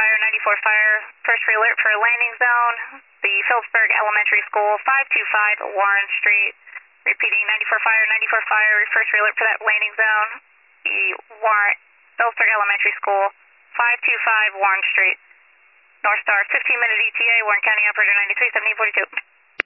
Fire, 94 Fire, first alert for landing zone, the Phillipsburg Elementary School, 525 Warren Street. Repeating, 94 Fire, first alert for that landing zone, the Phillipsburg Elementary School, 525 Warren Street. North Star, 15-minute ETA, Warren County Operator 93, 1742.